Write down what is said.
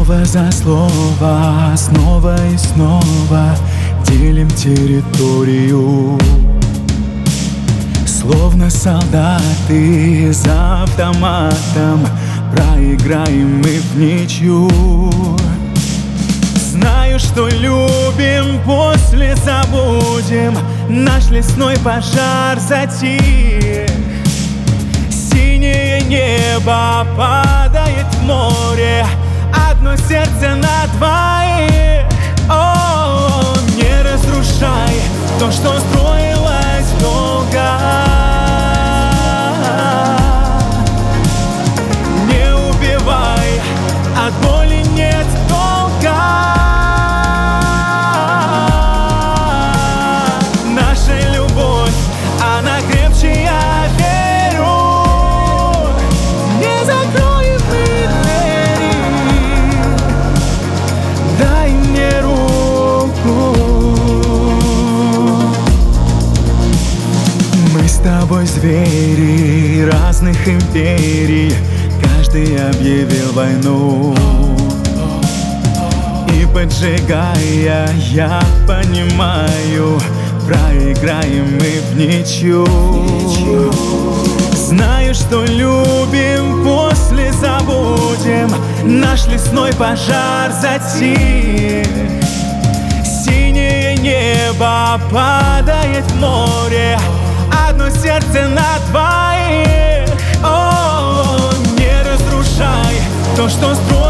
Слово за слово, снова и снова делим территорию. Словно солдаты за автоматом проиграем мы в ничью. Знаю, что любим, после забудем. Наш лесной пожар затих. Синее небо падает в море, одно сердце на двоих. О, не разрушай то, что строилось долго. Не убивай, от боли нет толка. Наша любовь, она крепче, я верю. Не закроем мы двери, дай мне руку. Мы с тобой звери разных империй, каждый объявил войну. И поджигая, я понимаю, проиграем мы в ничью. Знаю, что любим, после забудем. Наш лесной пожар затих. Синее небо падает в море, одно сердце на двоих. О, не разрушай то, что строим.